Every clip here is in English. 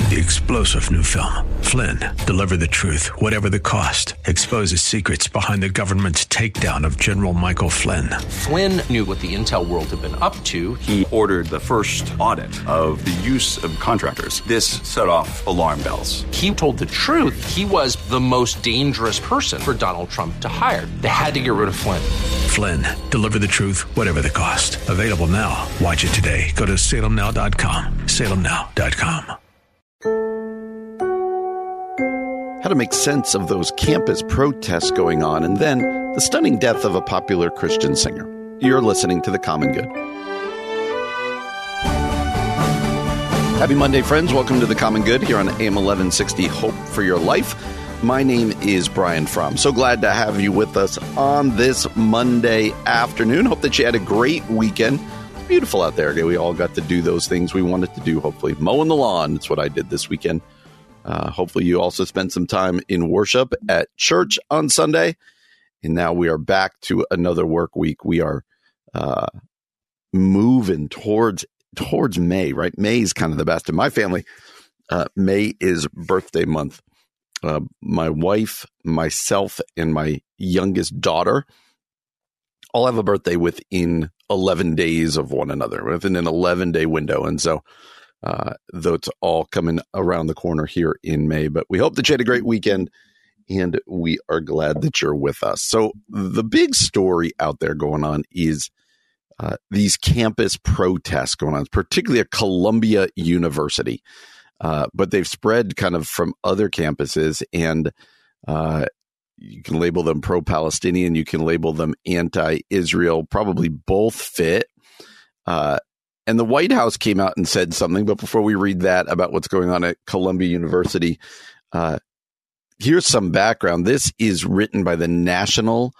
The explosive new film, Flynn, deliver the truth, whatever the cost, exposes secrets behind the government's takedown of General Michael Flynn. Flynn knew what the intel world had been up to. He ordered the first audit of the use of contractors. This set off alarm bells. He told the truth. He was the most dangerous person for Donald Trump to hire. They had to get rid of Flynn. Flynn, deliver the truth, whatever the cost. Available now. Watch it today. Go to salemnow.com. salemnow.com. How to make sense of those campus protests going on, and then the stunning death of a popular Christian singer. You're listening to The Common Good. Happy Monday, friends. Welcome to The Common Good here on AM 1160, Hope for Your Life. My name is Brian Fromm. So glad to have you with us on this Monday afternoon. Hope that you had a great weekend. It's beautiful out there. We all got to do those things we wanted to do, hopefully. Mowing the lawn. That's what I did this weekend. Hopefully you also spent some time in worship at church on Sunday. And now we are back to another work week. We are moving towards May, right? May is kind of the best. In my family, May is birthday month. My wife, myself, and my youngest daughter all have a birthday within 11 days of one another, within an 11-day window. And so though it's all coming around the corner here in May, but we hope that you had a great weekend, and we are glad that you're with us. So the big story out there going on is these campus protests going on, particularly at Columbia University, but they've spread kind of from other campuses, and you can label them pro-Palestinian, you can label them anti-Israel, probably both fit. And the White House came out and said something. But before we read that about what's going on at Columbia University, here's some background. This is written by the National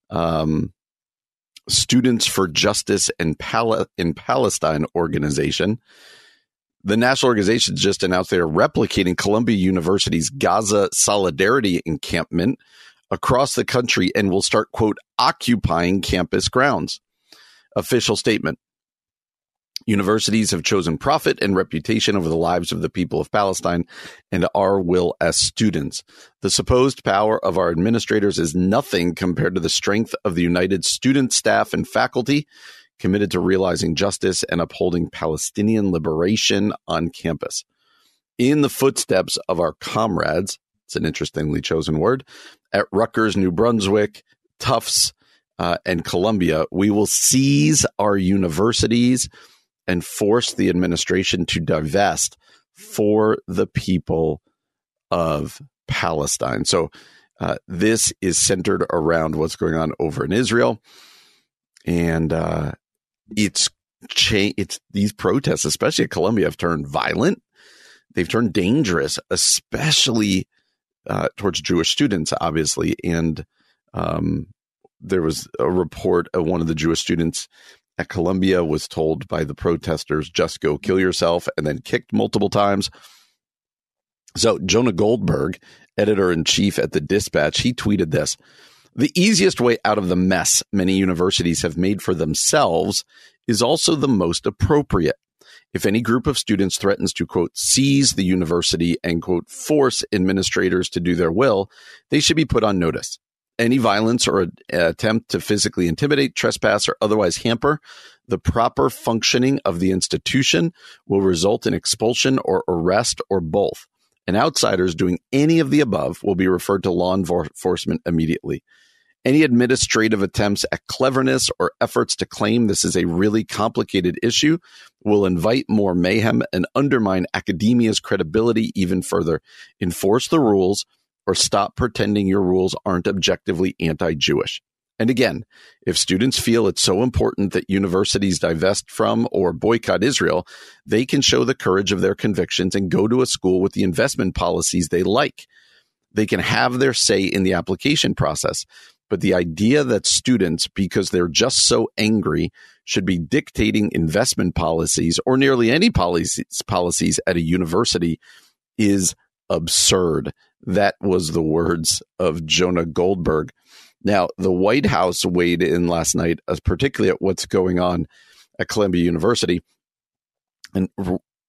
Students for Justice in Palestine organization. The national organization just announced they are replicating Columbia University's Gaza Solidarity encampment across the country and will start, quote, occupying campus grounds. Official statement. Universities have chosen profit and reputation over the lives of the people of Palestine and our will as students. The supposed power of our administrators is nothing compared to the strength of the united student, staff, and faculty committed to realizing justice and upholding Palestinian liberation on campus. In the footsteps of our comrades, it's an interestingly chosen word, at Rutgers, New Brunswick, Tufts, and Columbia, we will seize our universities and force the administration to divest for the people of Palestine. So this is centered around what's going on over in Israel. And it's these protests, especially at Columbia, have turned violent. They've turned dangerous, especially towards Jewish students, obviously. And there was a report of one of the Jewish students at Columbia was told by the protesters, just go kill yourself, and then kicked multiple times. So Jonah Goldberg, editor-in-chief at the Dispatch, he tweeted this: the easiest way out of the mess many universities have made for themselves is also the most appropriate. If any group of students threatens to, quote, seize the university and, quote, force administrators to do their will, they should be put on notice. Any violence or attempt to physically intimidate, trespass, or otherwise hamper the proper functioning of the institution will result in expulsion or arrest or both. And outsiders doing any of the above will be referred to law enforcement immediately. Any administrative attempts at cleverness or efforts to claim this is a really complicated issue will invite more mayhem and undermine academia's credibility even further. Enforce the rules or stop pretending your rules aren't objectively anti-Jewish. And again, if students feel it's so important that universities divest from or boycott Israel, they can show the courage of their convictions and go to a school with the investment policies they like. They can have their say in the application process. But the idea that students, because they're just so angry, should be dictating investment policies or nearly any policies at a university is absurd. That was the words of Jonah Goldberg. Now, the White House weighed in last night, particularly at what's going on at Columbia University. And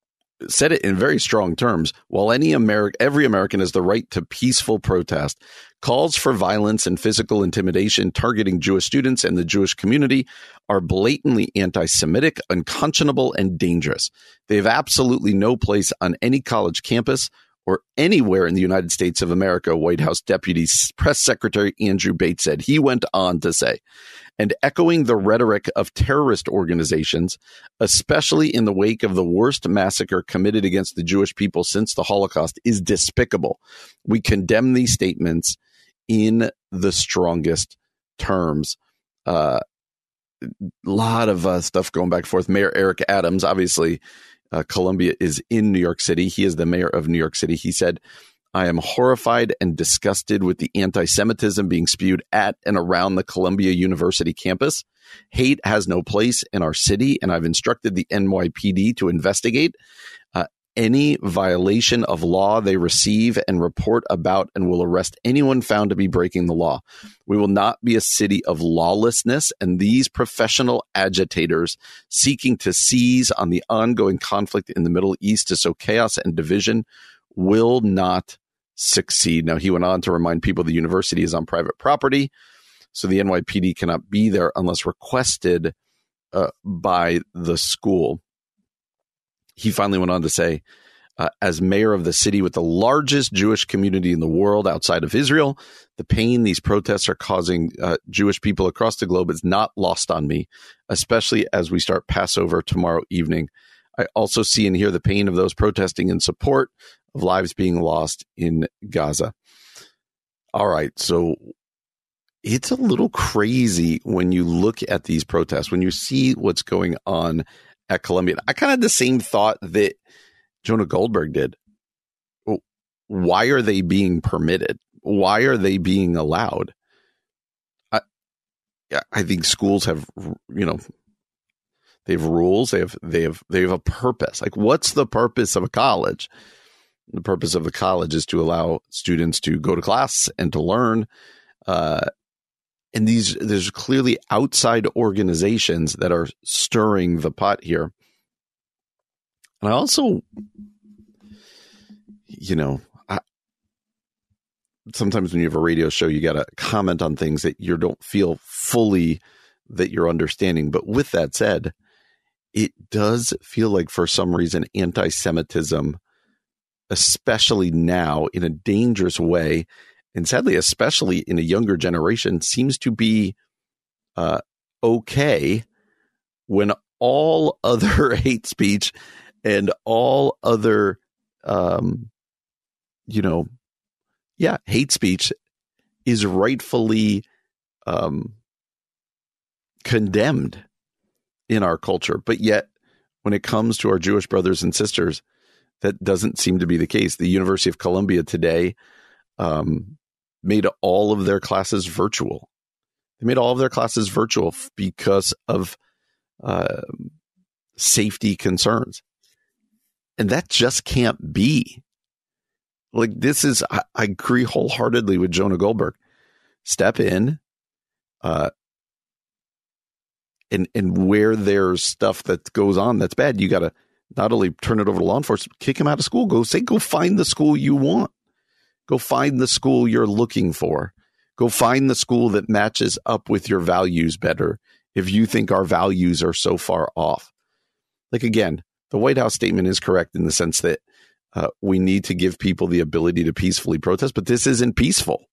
said it in very strong terms. While every American has the right to peaceful protest, calls for violence and physical intimidation targeting Jewish students and the Jewish community are blatantly anti-Semitic, unconscionable, and dangerous. They have absolutely no place on any college campus or anywhere in the United States of America, White House Deputy Press Secretary Andrew Bates said. He went on to say, and echoing the rhetoric of terrorist organizations, especially in the wake of the worst massacre committed against the Jewish people since the Holocaust, is despicable. We condemn these statements in the strongest terms. A lot of stuff going back and forth. Mayor Eric Adams, obviously, Columbia is in New York City. He is the mayor of New York City. He said, I am horrified and disgusted with the anti-Semitism being spewed at and around the Columbia University campus. Hate has no place in our city, and I've instructed the NYPD to investigate any violation of law they receive and report about, and will arrest anyone found to be breaking the law. We will not be a city of lawlessness, and these professional agitators seeking to seize on the ongoing conflict in the Middle East to sow chaos and division will not succeed. Now, he went on to remind people the university is on private property, so the NYPD cannot be there unless requested by the school. He finally went on to say, as mayor of the city with the largest Jewish community in the world outside of Israel, the pain these protests are causing Jewish people across the globe is not lost on me, especially as we start Passover tomorrow evening. I also see and hear the pain of those protesting in support of lives being lost in Gaza. All right, so it's a little crazy when you look at these protests, when you see what's going on at Columbia. I kind of had the same thought that Jonah Goldberg did. Why are they being permitted? Why are they being allowed? I think schools have, they have rules. They have a purpose. Like, what's the purpose of a college? The purpose of the college is to allow students to go to class and to learn. And there's clearly outside organizations that are stirring the pot here. And I also, sometimes when you have a radio show, you got to comment on things that you don't feel fully that you're understanding. But with that said, it does feel like for some reason anti-Semitism, especially now in a dangerous way, and sadly, especially in a younger generation, seems to be okay when all other hate speech and all other, hate speech is rightfully condemned in our culture. But yet, when it comes to our Jewish brothers and sisters, that doesn't seem to be the case. The University of Columbia today made all of their classes virtual. They made all of their classes virtual because of safety concerns. And that just can't be. Like, this is, I agree wholeheartedly with Jonah Goldberg. Step in, and where there's stuff that goes on that's bad, you got to not only turn it over to law enforcement, kick him out of school. Go find the school you want. Go find the school you're looking for. Go find the school that matches up with your values better if you think our values are so far off. Like, again, the White House statement is correct in the sense that we need to give people the ability to peacefully protest, but this isn't peaceful.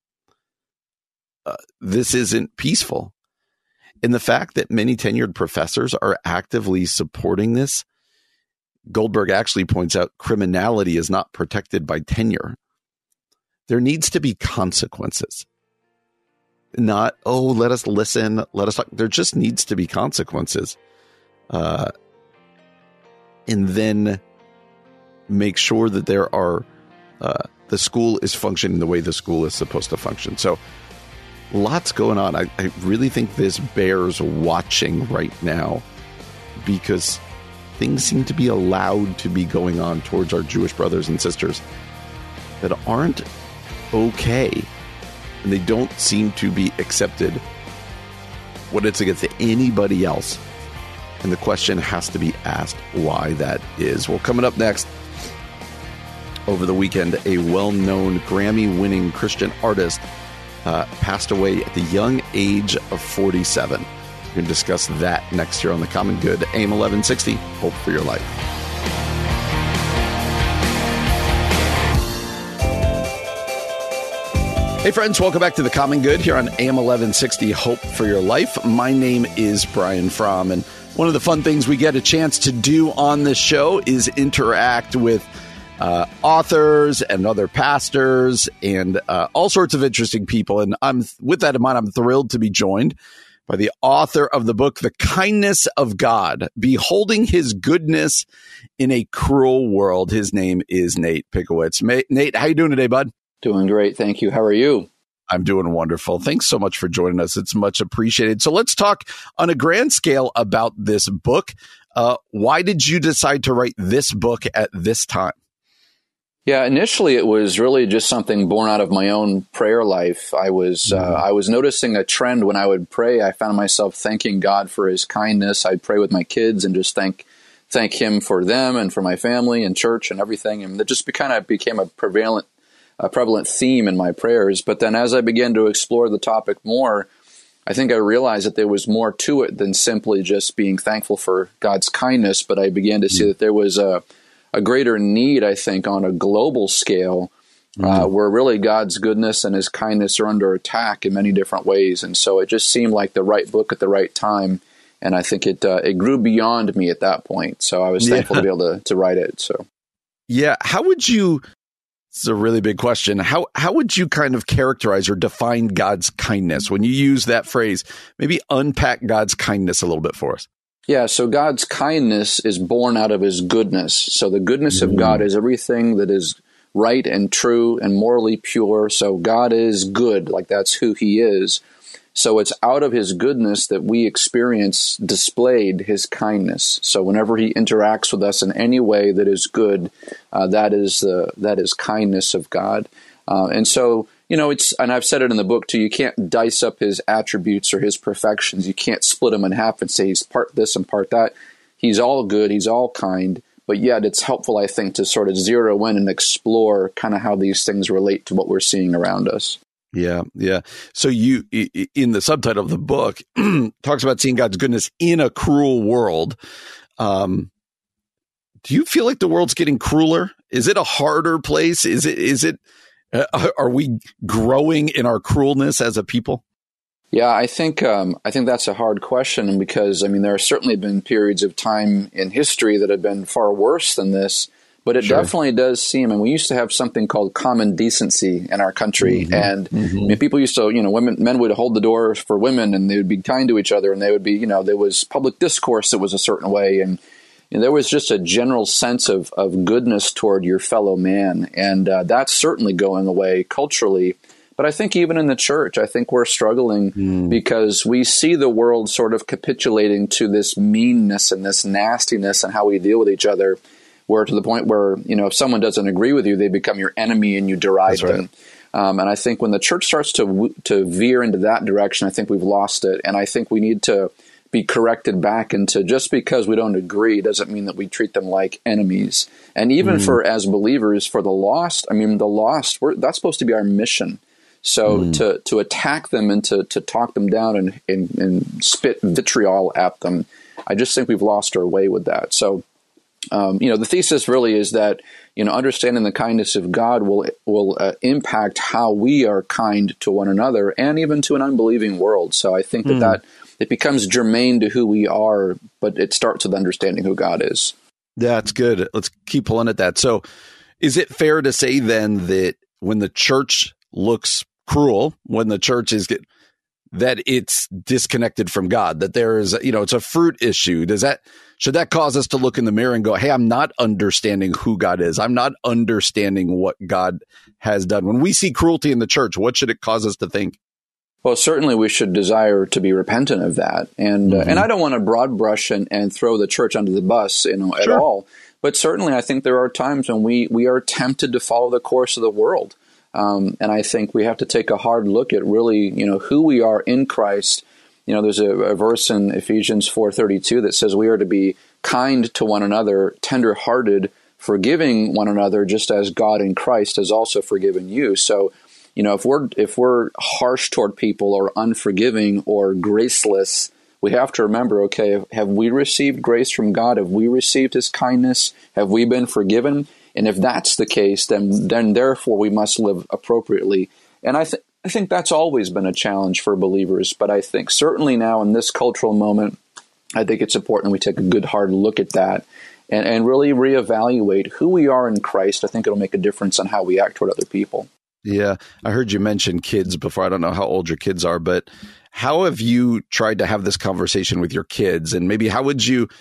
This isn't peaceful. And the fact that many tenured professors are actively supporting this, Goldberg actually points out criminality is not protected by tenure. There needs to be consequences. Not, let us listen, let us talk. There just needs to be consequences. And then make sure that there are, the school is functioning the way the school is supposed to function. So lots going on. I really think this bears watching right now because things seem to be allowed to be going on towards our Jewish brothers and sisters that aren't okay. And they don't seem to be accepted when it's against anybody else. And the question has to be asked why that is. Well, coming up next, over the weekend. A well-known Grammy-winning Christian artist passed away at the young age of 47. We're going to discuss that next year on The Common Good. AM 1160, Hope for Your Life. Hey friends, welcome back to The Common Good here on AM 1160, Hope for Your Life. My name is Brian Fromm, and one of the fun things we get a chance to do on this show is interact with authors and other pastors and all sorts of interesting people. And with that in mind, I'm thrilled to be joined by the author of the book, The Kindness of God, Beholding His Goodness in a Cruel World. His name is Nate Pickowicz. Nate, how you doing today, bud? Doing great. Thank you. How are you? I'm doing wonderful. Thanks so much for joining us. It's much appreciated. So let's talk on a grand scale about this book. Why did you decide to write this book at this time? Yeah, initially it was really just something born out of my own prayer life. I was noticing a trend when I would pray. I found myself thanking God for His kindness. I'd pray with my kids and just thank Him for them and for my family and church and everything. And it just kind of became a prevalent theme in my prayers. But then as I began to explore the topic more, I think I realized that there was more to it than simply just being thankful for God's kindness. But I began to see that there was a greater need, I think, on a global scale, where really God's goodness and His kindness are under attack in many different ways. And so it just seemed like the right book at the right time. And I think it grew beyond me at that point. So I was thankful to be able to write it. So, yeah. How would you... It's a really big question. How would you kind of characterize or define God's kindness? When you use that phrase, maybe unpack God's kindness a little bit for us. Yeah, so God's kindness is born out of His goodness. So the goodness of God is everything that is right and true and morally pure. So God is good, like that's who He is. So it's out of His goodness that we experience displayed His kindness. So whenever He interacts with us in any way that is good, that is kindness of God. And so, and I've said it in the book too, you can't dice up His attributes or His perfections. You can't split Him in half and say He's part this and part that. He's all good. He's all kind. But yet it's helpful, I think, to sort of zero in and explore kind of how these things relate to what we're seeing around us. Yeah, yeah. So you, in the subtitle of the book, talks about seeing God's goodness in a cruel world. Do you feel like the world's getting crueler? Is it a harder place? Is it? Are we growing in our cruelness as a people? Yeah, I think that's a hard question, because there have certainly been periods of time in history that have been far worse than this. But it definitely does seem, and we used to have something called common decency in our country. And people used to, men would hold the door for women, and they would be kind to each other, and they would be, there was public discourse that was a certain way. And there was just a general sense of goodness toward your fellow man. And that's certainly going away culturally. But I think even in the church, I think we're struggling because we see the world sort of capitulating to this meanness and this nastiness and how we deal with each other. Where to the point where, if someone doesn't agree with you, they become your enemy and you deride them. And I think when the church starts to veer into that direction, I think we've lost it. And I think we need to be corrected back into, just because we don't agree doesn't mean that we treat them like enemies. And even as believers, for the lost, that's supposed to be our mission. So to attack them and to talk them down and spit vitriol at them, I just think we've lost our way with that. So, the thesis really is that, understanding the kindness of God will impact how we are kind to one another and even to an unbelieving world. So I think that it becomes germane to who we are, but it starts with understanding who God is. That's good. Let's keep pulling at that. So is it fair to say then that when the church looks cruel, when the church that it's disconnected from God, that there is, it's a fruit issue? Should that cause us to look in the mirror and go, hey, I'm not understanding who God is. I'm not understanding what God has done. When we see cruelty in the church, what should it cause us to think? Well, certainly we should desire to be repentant of that. And and I don't want to broad brush and throw the church under the bus, at all. But certainly I think there are times when we are tempted to follow the course of the world. And I think we have to take a hard look at really, who we are in Christ. There's a verse in Ephesians 4:32 that says we are to be kind to one another, tender-hearted, forgiving one another just as God in Christ has also forgiven you. So, if we're harsh toward people or unforgiving or graceless, we have to remember, okay, have we received grace from God? Have we received his kindness? Have we been forgiven? And if that's the case, then therefore we must live appropriately. And I think that's always been a challenge for believers. But I think certainly now in this cultural moment, I think it's important we take a good hard look at that and really reevaluate who we are in Christ. I think it'll make a difference on how we act toward other people. Yeah, I heard you mention kids before. I don't know how old your kids are, but how have you tried to have this conversation with your kids? And maybe how would you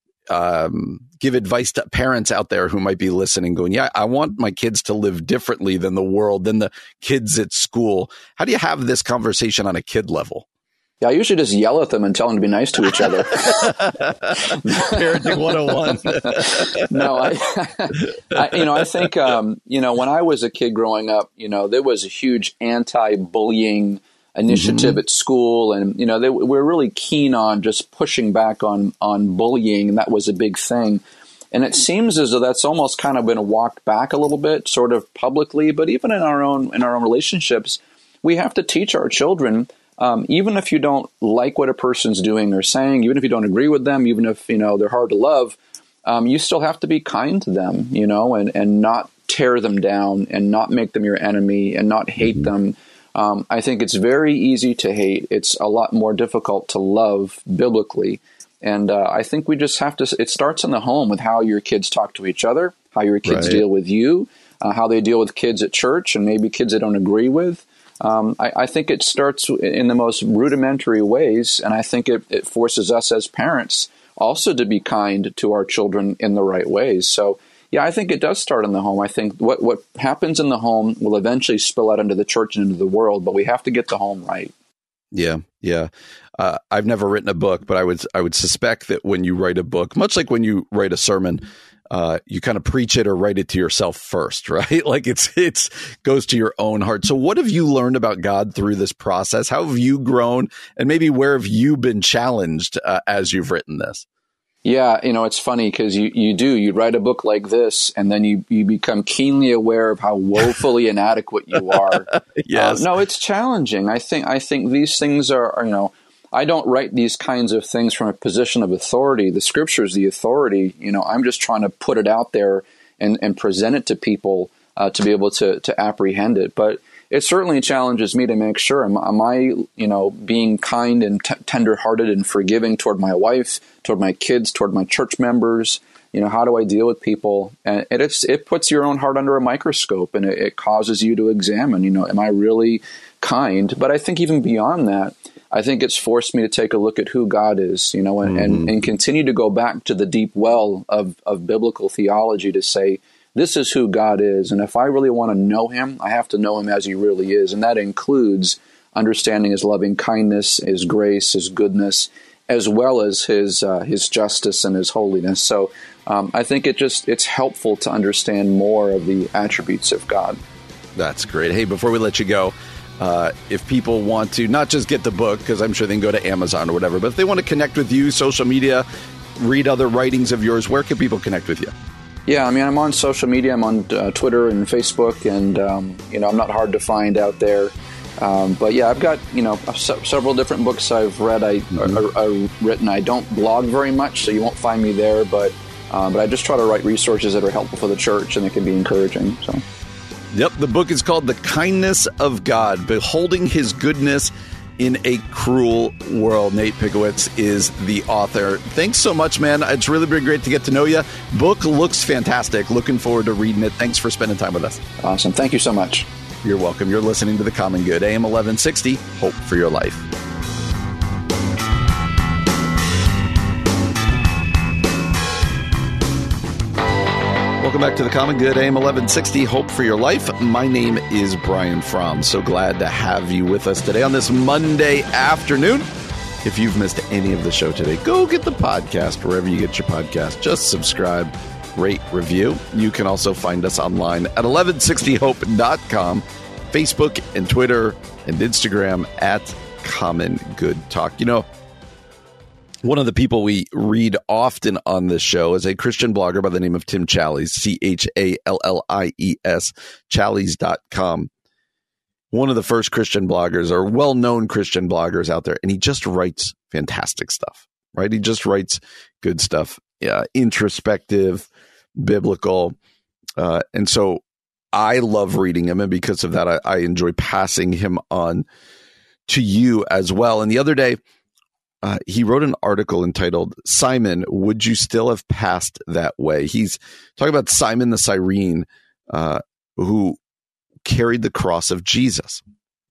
give advice to parents out there who might be listening going, yeah, I want my kids to live differently than the world, than the kids at school. How do you have this conversation on a kid level? Yeah, I usually just yell at them and tell them to be nice to each other. Parenting 101. No, I think, when I was a kid growing up, there was a huge anti-bullying initiative at school. And, we're really keen on just pushing back on bullying. And that was a big thing. And it seems as though that's almost kind of been walked back a little bit, sort of publicly. But even in our own relationships, we have to teach our children, even if you don't like what a person's doing or saying, even if you don't agree with them, even if, they're hard to love, you still have to be kind to them, and not tear them down and not make them your enemy and not hate them. I think it's very easy to hate. It's a lot more difficult to love biblically. And I think we just have to, it starts in the home with how your kids talk to each other, how your kids deal with you, how they deal with kids at church and maybe kids they don't agree with. I think it starts in the most rudimentary ways, and I think it forces us as parents also to be kind to our children in the right ways. So, yeah, I think it does start in the home. I think what happens in the home will eventually spill out into the church and into the world, but we have to get the home right. Yeah. I've never written a book, but I would suspect that when you write a book, much like when you write a sermon, you kind of preach it or write it to yourself first, right? Like it's goes to your own heart. So what have you learned about God through this process? How have you grown? And maybe where have you been challenged as you've written this? Yeah, it's funny because you write a book like this and then you become keenly aware of how woefully inadequate you are. Yes. No, it's challenging. I think these things are, I don't write these kinds of things from a position of authority. The scripture is the authority. I'm just trying to put it out there and present it to people to be able to apprehend it. But it certainly challenges me to make sure, am I being kind and tender-hearted and forgiving toward my wife, toward my kids, toward my church members? How do I deal with people? And it puts your own heart under a microscope, and it causes you to examine, am I really kind? But I think even beyond that, I think it's forced me to take a look at who God is, and continue to go back to the deep well of biblical theology to say, this is who God is. And if I really want to know him, I have to know him as he really is. And that includes understanding his loving kindness, his grace, his goodness, as well as his justice and his holiness. So I think it's helpful to understand more of the attributes of God. That's great. Hey, before we let you go, if people want to not just get the book, because I'm sure they can go to Amazon or whatever, but if they want to connect with you, social media, read other writings of yours, where can people connect with you? Yeah, I'm on social media. I'm on Twitter and Facebook, and I'm not hard to find out there. But yeah, I've got several different books I've read. Written. I don't blog very much, so you won't find me there. But I just try to write resources that are helpful for the church and that can be encouraging. So. Yep, the book is called The Kindness of God: Beholding His Goodness in a Cruel World. Nate Pickowicz is the author. Thanks so much, man. It's really been great to get to know you. Book looks fantastic. Looking forward to reading it. Thanks for spending time with us. Awesome. Thank you so much. You're welcome. You're listening to The Common Good, AM 1160, Hope for Your Life. Welcome back to The Common Good, AM 1160, Hope for Your Life. My name is Brian Fromm. So glad to have you with us today on this Monday afternoon. If you've missed any of the show today, go get the podcast wherever you get your podcast. Just subscribe, rate, review. You can also find us online at 1160hope.com, Facebook and Twitter and Instagram at Common Good Talk. One of the people we read often on this show is a Christian blogger by the name of Tim Challies, Challies, Challies.com. One of the first Christian bloggers, or well-known Christian bloggers out there, and he just writes fantastic stuff, right? He just writes good stuff, introspective, biblical, and so I love reading him, and because of that, I enjoy passing him on to you as well. And the other day, he wrote an article entitled, "Simon, Would You Still Have Passed That Way?" He's talking about Simon the Cyrene, who carried the cross of Jesus.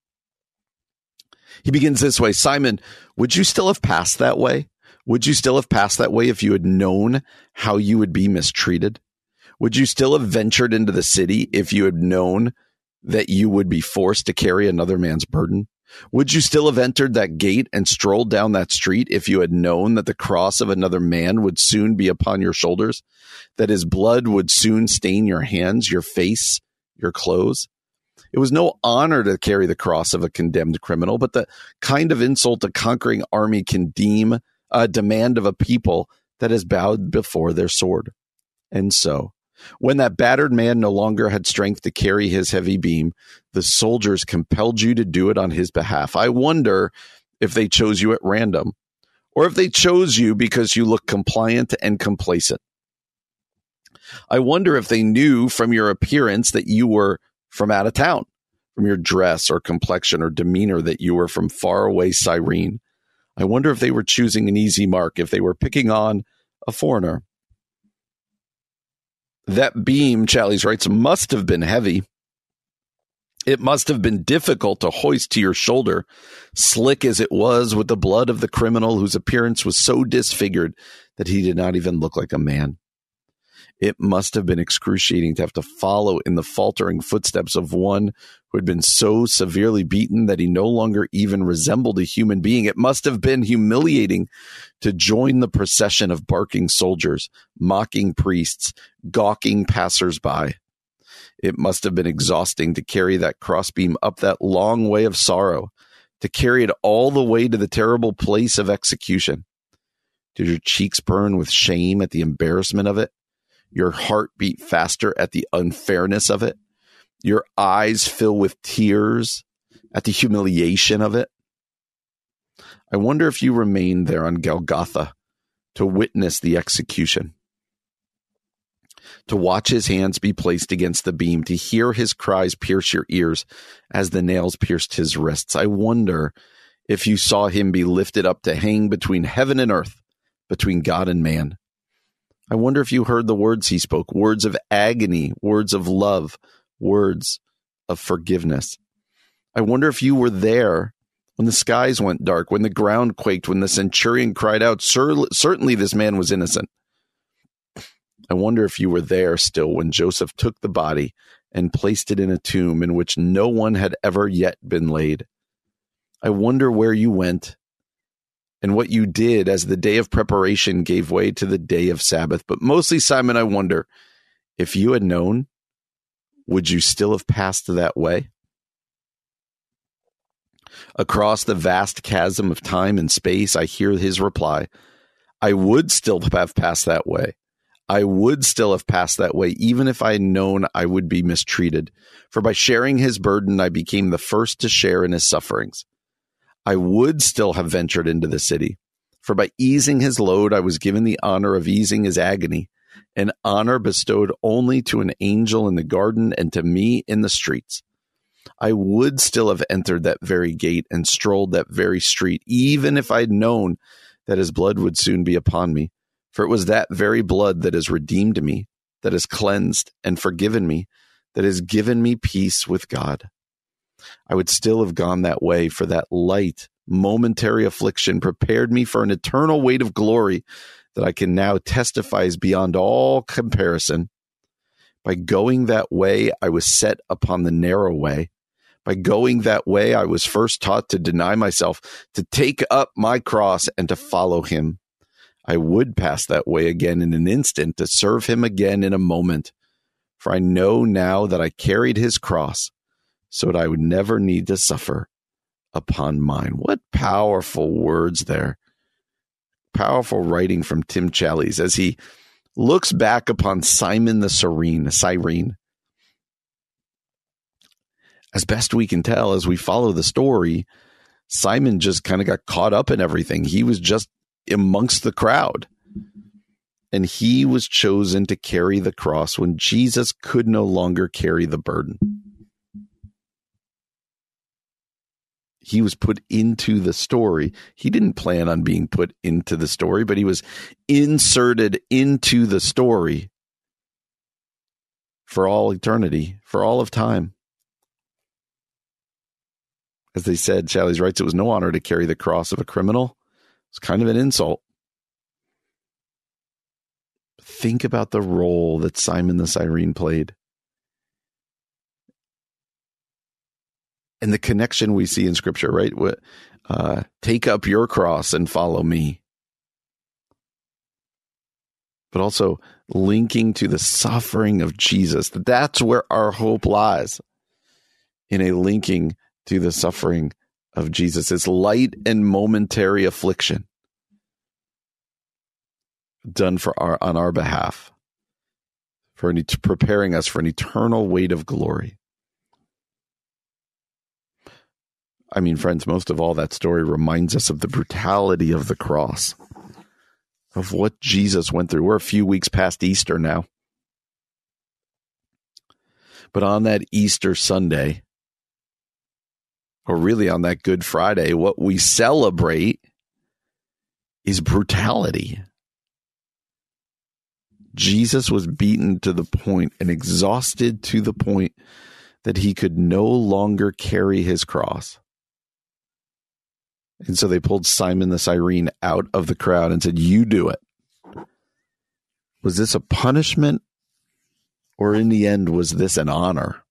He begins this way: "Simon, would you still have passed that way? Would you still have passed that way if you had known how you would be mistreated? Would you still have ventured into the city if you had known that you would be forced to carry another man's burden? Would you still have entered that gate and strolled down that street if you had known that the cross of another man would soon be upon your shoulders, that his blood would soon stain your hands, your face, your clothes? It was no honor to carry the cross of a condemned criminal, but the kind of insult a conquering army can deem a demand of a people that has bowed before their sword. And so, when that battered man no longer had strength to carry his heavy beam, the soldiers compelled you to do it on his behalf. I wonder if they chose you at random, or if they chose you because you look compliant and complacent. I wonder if they knew from your appearance that you were from out of town, from your dress or complexion or demeanor that you were from faraway Cyrene. I wonder if they were choosing an easy mark, if they were picking on a foreigner. That beam," Challies writes, "must have been heavy. It must have been difficult to hoist to your shoulder, slick as it was with the blood of the criminal whose appearance was so disfigured that he did not even look like a man. It must have been excruciating to have to follow in the faltering footsteps of one who had been so severely beaten that he no longer even resembled a human being. It must have been humiliating to join the procession of barking soldiers, mocking priests, gawking passers-by. It must have been exhausting to carry that crossbeam up that long way of sorrow, to carry it all the way to the terrible place of execution. Did your cheeks burn with shame at the embarrassment of it? Your heart beat faster at the unfairness of it? Your eyes fill with tears at the humiliation of it? I wonder if you remained there on Golgotha to witness the execution, to watch his hands be placed against the beam, to hear his cries pierce your ears as the nails pierced his wrists. I wonder if you saw him be lifted up to hang between heaven and earth, between God and man. I wonder if you heard the words he spoke, words of agony, words of love, words of forgiveness. I wonder if you were there when the skies went dark, when the ground quaked, when the centurion cried out, certainly this man was innocent. I wonder if you were there still when Joseph took the body and placed it in a tomb in which no one had ever yet been laid. I wonder where you went and what you did as the day of preparation gave way to the day of Sabbath. But mostly, Simon, I wonder if you had known, would you still have passed that way? Across the vast chasm of time and space, I hear his reply. I would still have passed that way. I would still have passed that way, even if I had known I would be mistreated. For by sharing his burden, I became the first to share in his sufferings. I would still have ventured into the city. For by easing his load, I was given the honor of easing his agony, an honor bestowed only to an angel in the garden and to me in the streets. I would still have entered that very gate and strolled that very street, even if I had known that his blood would soon be upon me. For it was that very blood that has redeemed me, that has cleansed and forgiven me, that has given me peace with God. I would still have gone that way, for that light, momentary affliction prepared me for an eternal weight of glory that I can now testify is beyond all comparison. By going that way, I was set upon the narrow way. By going that way, I was first taught to deny myself, to take up my cross, and to follow him. I would pass that way again in an instant, to serve him again in a moment. For I know now that I carried his cross, so that I would never need to suffer upon mine. What powerful words there. powerful writing from Tim Challies as he looks back upon Simon the Cyrene. As best we can tell, as we follow the story, Simon just kind of got caught up in everything. He was just amongst the crowd. And he was chosen to carry the cross when Jesus could no longer carry the burden. He was put into the story. He didn't plan on being put into the story, but he was inserted into the story for all eternity, for all of time. As they said, Challies writes, it was no honor to carry the cross of a criminal. It's kind of an insult. Think about the role that Simon the Cyrene played. And the connection we see in Scripture, right? Take up your cross and follow me. But also linking to the suffering of Jesus. That's where our hope lies. In a linking to the suffering of Jesus. His light and momentary affliction done on our behalf, for preparing us for an eternal weight of glory. I mean, friends, most of all, that story reminds us of the brutality of the cross, of what Jesus went through. We're a few weeks past Easter now. But on that Easter Sunday, or really on that Good Friday, what we celebrate is brutality. Jesus was beaten to the point and exhausted to the point that he could no longer carry his cross. And so they pulled Simon the Cyrene out of the crowd and said, you do it. Was this a punishment? Or in the end, was this an honor?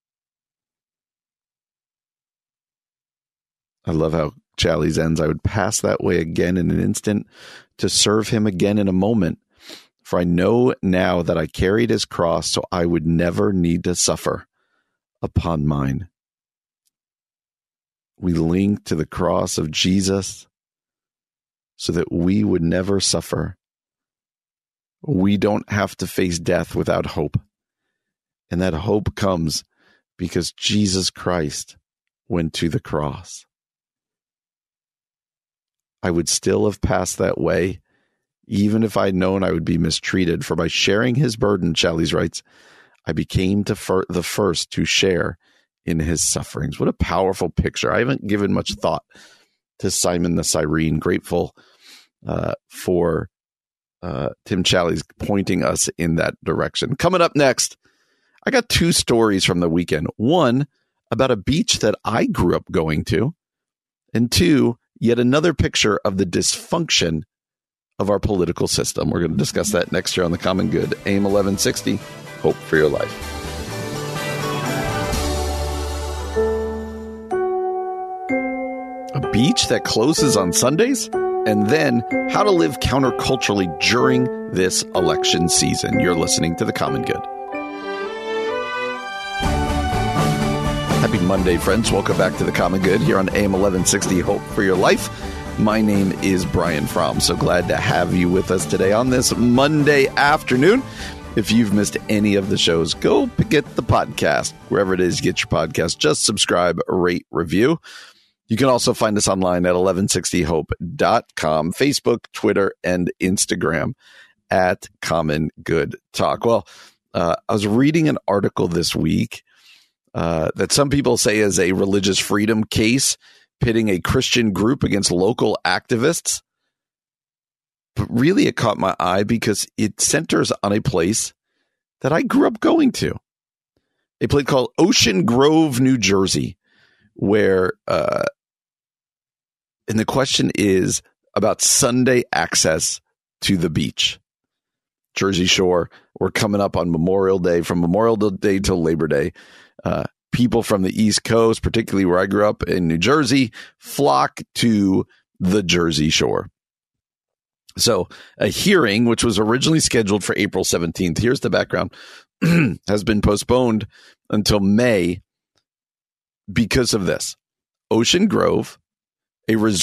I love how Challies ends. I would pass that way again in an instant to serve him again in a moment. For I know now that I carried his cross so I would never need to suffer upon mine. We link to the cross of Jesus so that we would never suffer. We don't have to face death without hope. And that hope comes because Jesus Christ went to the cross. I would still have passed that way, even if I'd known I would be mistreated. For by sharing his burden, Challies writes, I became the first to share in his sufferings. What a powerful picture. I haven't given much thought to Simon the Cyrene. Grateful for Tim Challies pointing us in that direction. Coming up next, I got two stories from the weekend. One, about a beach that I grew up going to. And two, yet another picture of the dysfunction of our political system. We're going to discuss that next year on The Common Good. AM 1160, hope for your life. A beach that closes on Sundays? And then how to live counterculturally during this election season. You're listening to The Common Good. Happy Monday, friends. Welcome back to The Common Good here on AM 1160, hope for your life. My name is Brian Fromm. So glad to have you with us today on this Monday afternoon. If you've missed any of the shows, go get the podcast. Wherever it is, get your podcast. Just subscribe, rate, review. You can also find us online at 1160hope.com, Facebook, Twitter, and Instagram at Common Good Talk. Well, I was reading an article this week that some people say is a religious freedom case pitting a Christian group against local activists. But really, it caught my eye because it centers on a place that I grew up going to, a place called Ocean Grove, New Jersey, where, and the question is about Sunday access to the beach. Jersey Shore, we're coming up on Memorial Day, from Memorial Day till Labor Day. People from the East Coast, particularly where I grew up in New Jersey, flock to the Jersey Shore. So a hearing, which was originally scheduled for April 17th, here's the background, has been postponed until May because of this. Ocean Grove, a resort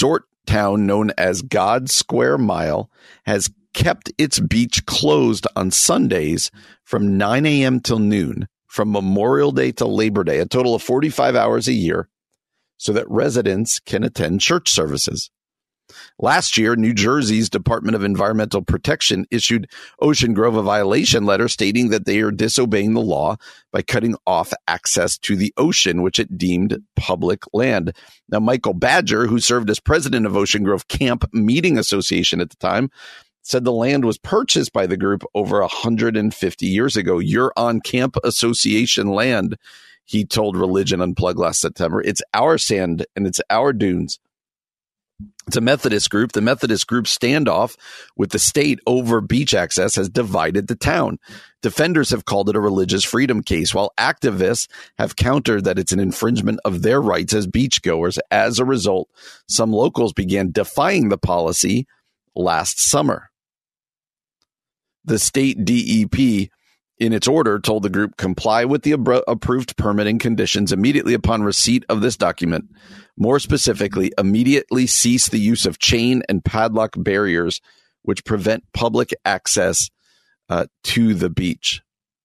town known as God Square Mile has kept its beach closed on Sundays from 9 a.m. till noon, from Memorial Day to Labor Day, a total of 45 hours a year, so that residents can attend church services. Last year, New Jersey's Department of Environmental Protection issued Ocean Grove a violation letter stating that they are disobeying the law by cutting off access to the ocean, which it deemed public land. Now, Michael Badger, who served as president of Ocean Grove Camp Meeting Association at the time, said the land was purchased by the group over 150 years ago. You're on Camp Association land, he told Religion Unplugged last September. It's our sand and it's our dunes. It's a Methodist group. The Methodist group standoff with the state over beach access has divided the town. Defenders have called it a religious freedom case, while activists have countered that it's an infringement of their rights as beachgoers. As a result, some locals began defying the policy last summer. The state DEP, in its order, told the group comply with the approved permitting conditions immediately upon receipt of this document. More specifically, immediately cease the use of chain and padlock barriers which prevent public access to the beach.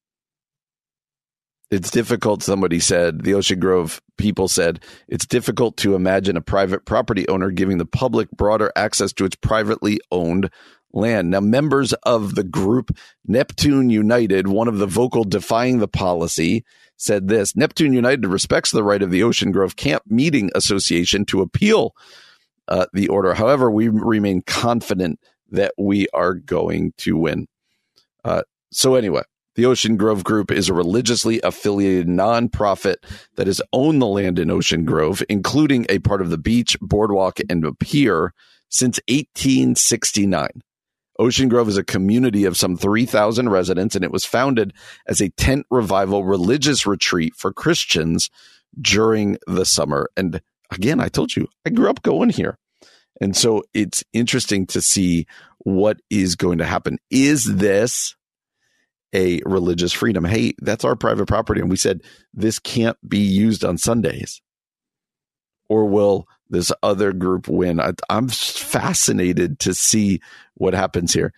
It's difficult, somebody said, the Ocean Grove people said, it's difficult to imagine a private property owner giving the public broader access to its privately owned land. Now, members of the group Neptune United, one of the vocal defying the policy, said this: Neptune United respects the right of the Ocean Grove Camp Meeting Association to appeal the order. However, we remain confident that we are going to win. So anyway, the Ocean Grove Group is a religiously affiliated nonprofit that has owned the land in Ocean Grove, including a part of the beach, boardwalk, and a pier, since 1869. Ocean Grove is a community of some 3,000 residents, and it was founded as a tent revival religious retreat for Christians during the summer. And again, I told you, I grew up going here. And so it's interesting to see what is going to happen. Is this a religious freedom? Hey, that's our private property. And we said this can't be used on Sundays. Or will this other group win? I'm fascinated to see what happens here.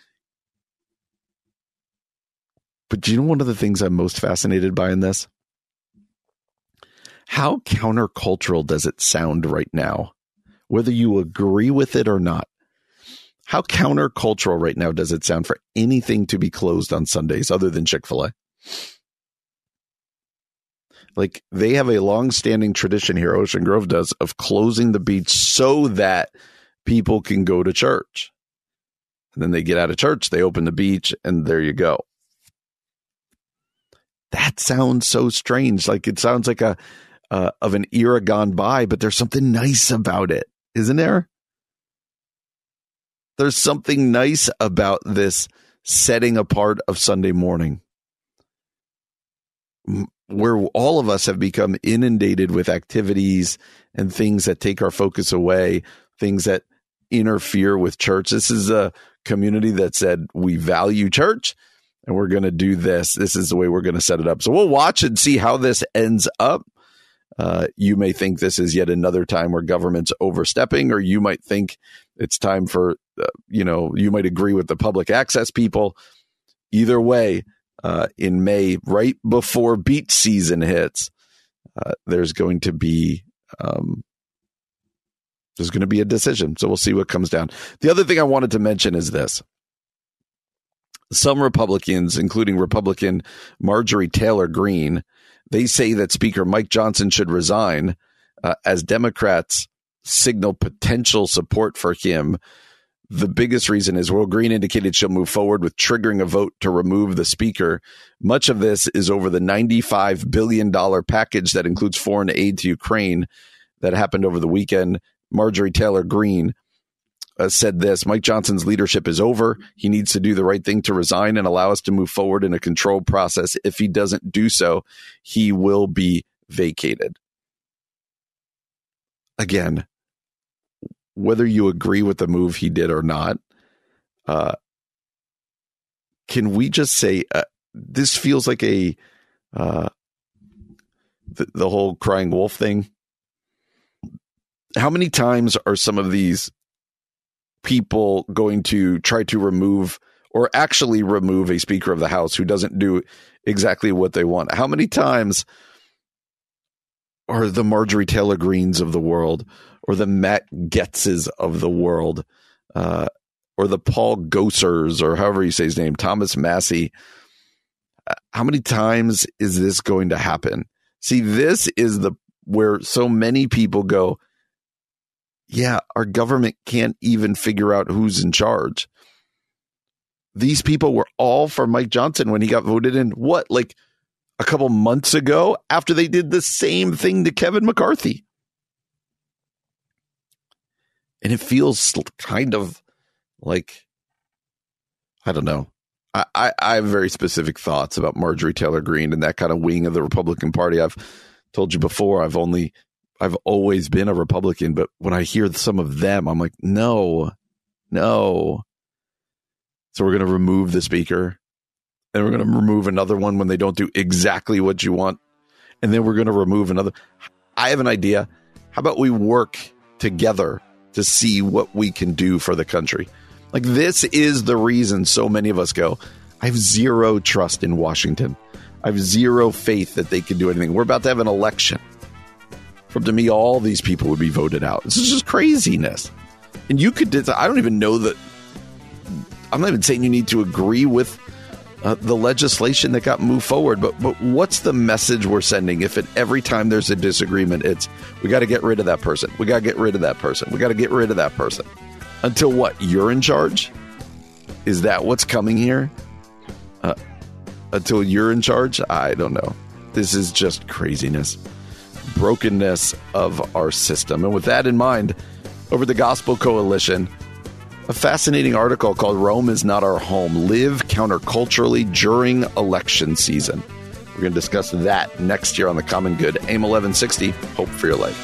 But do you know one of the things I'm most fascinated by in this? How countercultural does it sound right now? Whether you agree with it or not. How countercultural right now does it sound for anything to be closed on Sundays other than Chick-fil-A? Like, they have a long-standing tradition here, Ocean Grove does, of closing the beach so that people can go to church. And then they get out of church, they open the beach, and there you go. That sounds so strange. Like, it sounds like of an era gone by, but there's something nice about it, isn't there? There's something nice about this setting apart of Sunday morning, where all of us have become inundated with activities and things that take our focus away, things that interfere with church. This is a community that said, we value church and we're going to do this. This is the way we're going to set it up. So we'll watch and see how this ends up. You may think this is yet another time where government's overstepping, or you might think it's time for, you might agree with the public access people. Either way, in May, right before beach season hits, there's going to be a decision. So we'll see what comes down. The other thing I wanted to mention is this. Some Republicans, including Republican Marjorie Taylor Greene, they say that Speaker Mike Johnson should resign as Democrats signal potential support for him. The biggest reason is, well, Greene indicated she'll move forward with triggering a vote to remove the speaker. Much of this is over the $95 billion package that includes foreign aid to Ukraine that happened over the weekend. Marjorie Taylor Greene said this: Mike Johnson's leadership is over. He needs to do the right thing to resign and allow us to move forward in a controlled process. If he doesn't do so, he will be vacated. Again, whether you agree with the move he did or not, can we just say this feels like the whole crying wolf thing? How many times are some of these people going to try to remove or actually remove a Speaker of the House who doesn't do exactly what they want? How many times are the Marjorie Taylor Greens of the world, or the Matt Getzes of the world, or the Paul Gossers, or however you say his name, Thomas Massey, how many times is this going to happen? See, this is where so many people go, yeah, our government can't even figure out who's in charge. These people were all for Mike Johnson when he got voted in, like a couple months ago, after they did the same thing to Kevin McCarthy. And it feels kind of like, I don't know. I have very specific thoughts about Marjorie Taylor Greene and that kind of wing of the Republican Party. I've told you before, I've always been a Republican, but when I hear some of them, I'm like, no. So we're going to remove the Speaker, and we're going to remove another one when they don't do exactly what you want, and then we're going to remove another. I have an idea. How about we work together to see what we can do for the country? Like, this is the reason so many of us go, I have zero trust in Washington. I have zero faith that they can do anything. We're about to have an election. To me, all these people would be voted out. This is just craziness. And you could, I don't even know that, I'm not even saying you need to agree with the legislation that got moved forward, but what's the message we're sending if every time there's a disagreement, it's, we got to get rid of that person. We got to get rid of that person. We got to get rid of that person. Until what? You're in charge? Is that what's coming here? Until you're in charge? I don't know. This is just craziness. Brokenness of our system. And with that in mind, over the Gospel Coalition, a fascinating article called Rome is Not Our Home. Live counterculturally during election season. We're going to discuss that next year on The Common Good. AIM 1160, Hope for Your Life.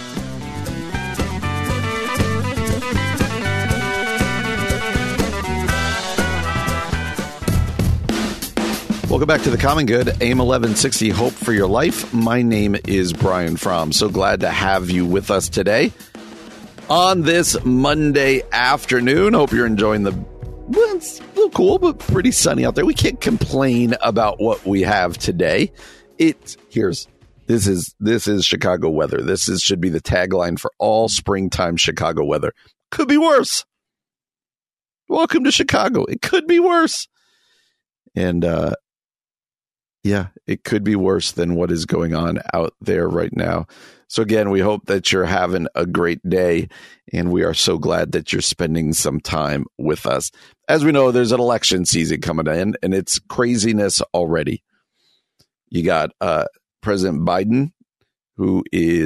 Welcome back to The Common Good, AIM 1160, Hope for Your Life. My name is Brian Fromm. So glad to have you with us today on this Monday afternoon. Hope you're enjoying it's a little cool, but pretty sunny out there. We can't complain about what we have today. This is Chicago weather. Should be the tagline for all springtime Chicago weather. Could be worse. Welcome to Chicago. It could be worse. And, yeah, it could be worse than what is going on out there right now. So again, we hope that you're having a great day, and we are so glad that you're spending some time with us. As we know, there's an election season coming in, and it's craziness already. You got President Biden, who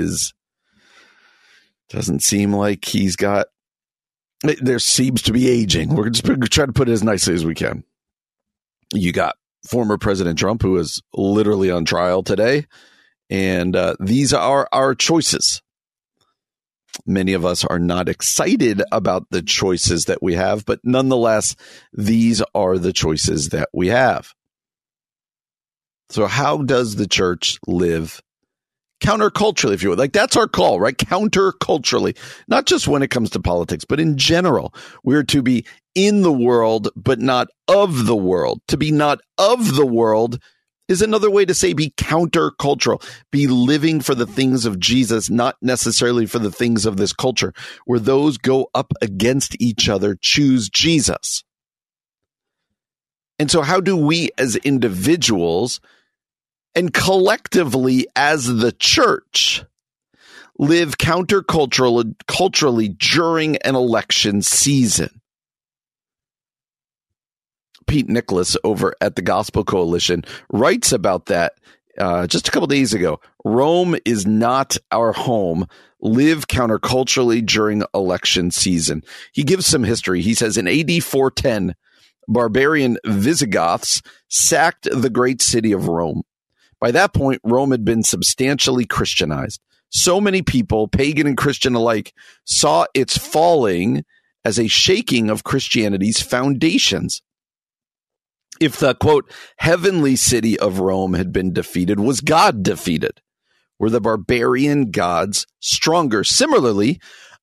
doesn't seem like there seems to be aging. We're just going to try to put it as nicely as we can. You got former President Trump, who is literally on trial today. And these are our choices. Many of us are not excited about the choices that we have, but nonetheless, these are the choices that we have. So how does the church live counterculturally, if you would? Like, that's our call, right? Counterculturally, not just when it comes to politics, but in general. We're to be in the world, but not of the world. To be not of the world is another way to say be countercultural, be living for the things of Jesus, not necessarily for the things of this culture, where those go up against each other. Choose Jesus. And so how do we as individuals and collectively as the church live counterculturally during an election season? Pete Nicholas over at the Gospel Coalition writes about that just a couple days ago. Rome is not our home. Live counterculturally during election season. He gives some history. He says in AD 410, barbarian Visigoths sacked the great city of Rome. By that point, Rome had been substantially Christianized. So many people, pagan and Christian alike, saw its falling as a shaking of Christianity's foundations. If the, quote, heavenly city of Rome had been defeated, was God defeated? Were the barbarian gods stronger? Similarly,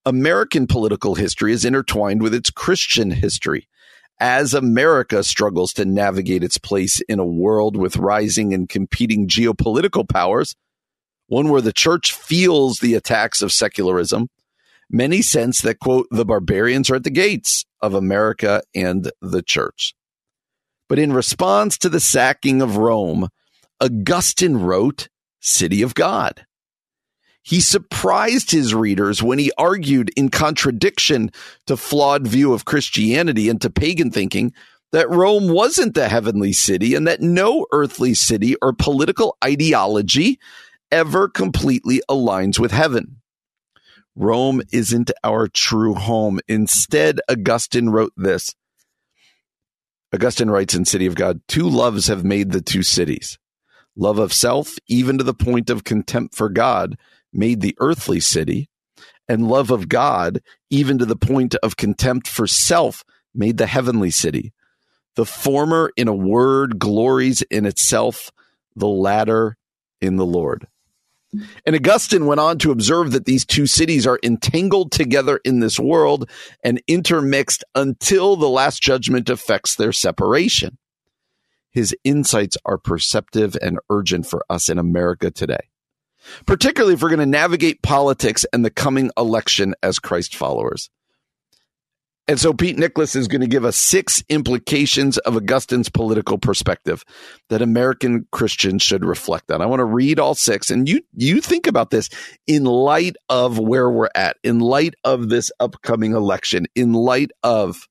American political history is intertwined with its Christian history. As America struggles to navigate its place in a world with rising and competing geopolitical powers, one where the church feels the attacks of secularism, many sense that, quote, the barbarians are at the gates of America and the church. But in response to the sacking of Rome, Augustine wrote City of God. He surprised his readers when he argued, in contradiction to flawed view of Christianity and to pagan thinking, that Rome wasn't the heavenly city and that no earthly city or political ideology ever completely aligns with heaven. Rome isn't our true home. Instead, Augustine wrote this. Augustine writes in City of God, 2 loves have made the 2 cities. Love of self, even to the point of contempt for God, made the earthly city, and love of God, even to the point of contempt for self, made the heavenly city. The former, in a word, glories in itself, the latter in the Lord. And Augustine went on to observe that these 2 cities are entangled together in this world and intermixed until the last judgment affects their separation. His insights are perceptive and urgent for us in America today, particularly if we're going to navigate politics and the coming election as Christ followers. And so Pete Nicholas is going to give us 6 implications of Augustine's political perspective that American Christians should reflect on. I want to read all 6, and you think about this in light of where we're at, in light of this upcoming election, in light of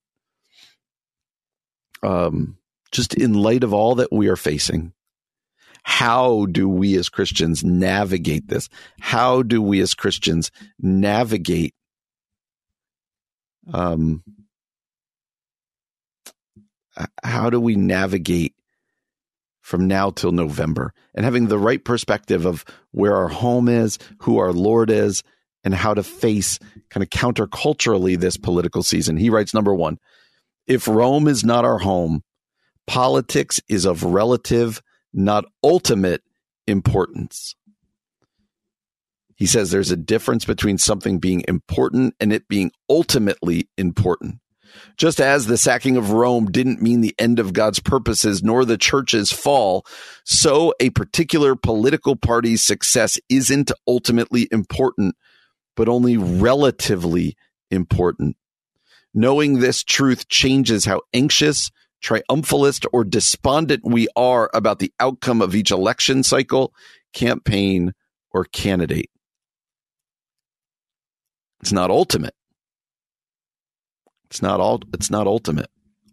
just in light of all that we are facing. How do we as Christians navigate this? How do we as Christians navigate how do we navigate from now till November and having the right perspective of where our home is, who our Lord is, and how to face kind of counterculturally this political season? He writes, number 1, if Rome is not our home, politics is of relative, not ultimate importance. He says there's a difference between something being important and it being ultimately important. Just as the sacking of Rome didn't mean the end of God's purposes nor the church's fall, so a particular political party's success isn't ultimately important, but only relatively important. Knowing this truth changes how anxious, triumphalist, or despondent we are about the outcome of each election cycle, campaign, or candidate. It's not ultimate. It's not ultimate.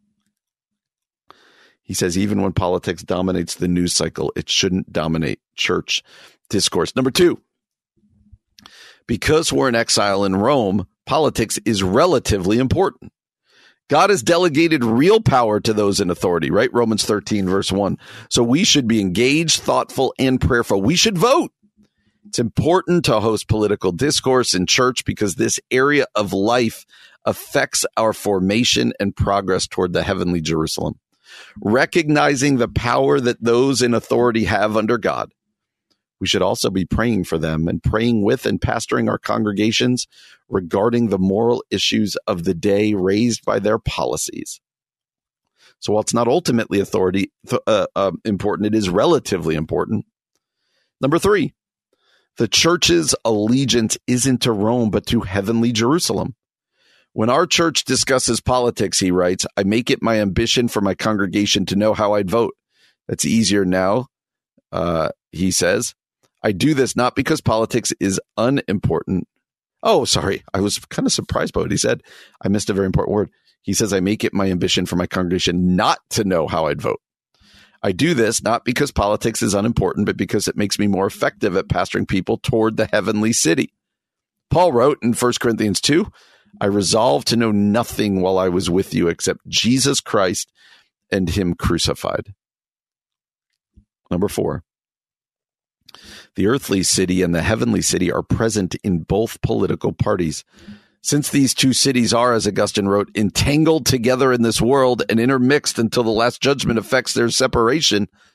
He says even when politics dominates the news cycle, it shouldn't dominate church discourse. Number 2, because we're in exile in Rome, politics is relatively important. God has delegated real power to those in authority, right? Romans 13, verse 1. So we should be engaged, thoughtful, and prayerful. We should vote. It's important to host political discourse in church because this area of life affects our formation and progress toward the heavenly Jerusalem. Recognizing the power that those in authority have under God, we should also be praying for them and praying with and pastoring our congregations regarding the moral issues of the day raised by their policies. So while it's not ultimately important, it is relatively important. Number 3, the church's allegiance isn't to Rome, but to heavenly Jerusalem. When our church discusses politics, he writes, I make it my ambition for my congregation to know how I'd vote. That's easier now, he says. I do this not because politics is unimportant. Oh, sorry. I was kind of surprised by what he said. I missed a very important word. He says, I make it my ambition for my congregation not to know how I'd vote. I do this not because politics is unimportant, but because it makes me more effective at pastoring people toward the heavenly city. Paul wrote in 1 Corinthians 2, I resolved to know nothing while I was with you except Jesus Christ and him crucified. Number 4, the earthly city and the heavenly city are present in both political parties. Since these 2 cities are, as Augustine wrote, entangled together in this world and intermixed until the last judgment affects their separation,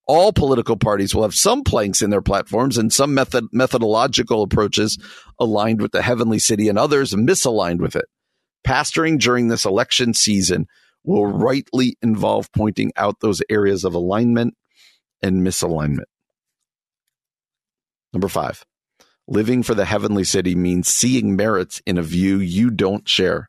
All political parties will have some planks in their platforms and some methodological approaches aligned with the heavenly city and others misaligned with it. Pastoring during this election season will rightly involve pointing out those areas of alignment and misalignment. Number 5, living for the heavenly city means seeing merits in a view you don't share.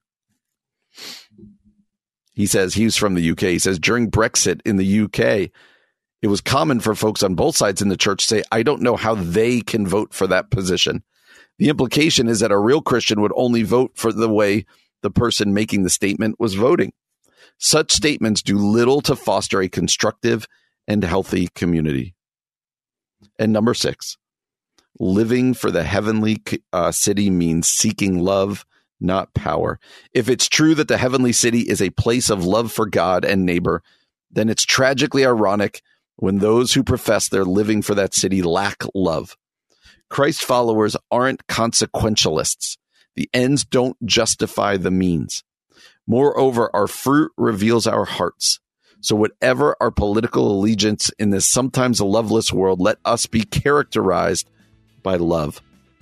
He says, he's from the UK. He says, during Brexit in the UK, it was common for folks on both sides in the church to say, I don't know how they can vote for that position. The implication is that a real Christian would only vote for the way the person making the statement was voting. Such statements do little to foster a constructive and healthy community. And number 6, living for the heavenly city means seeking love, not power. If it's true that the heavenly city is a place of love for God and neighbor, then it's tragically ironic when those who profess they're living for that city lack love. Christ followers aren't consequentialists. The ends don't justify the means. Moreover, our fruit reveals our hearts. So whatever our political allegiance in this sometimes loveless world, let us be characterized by love.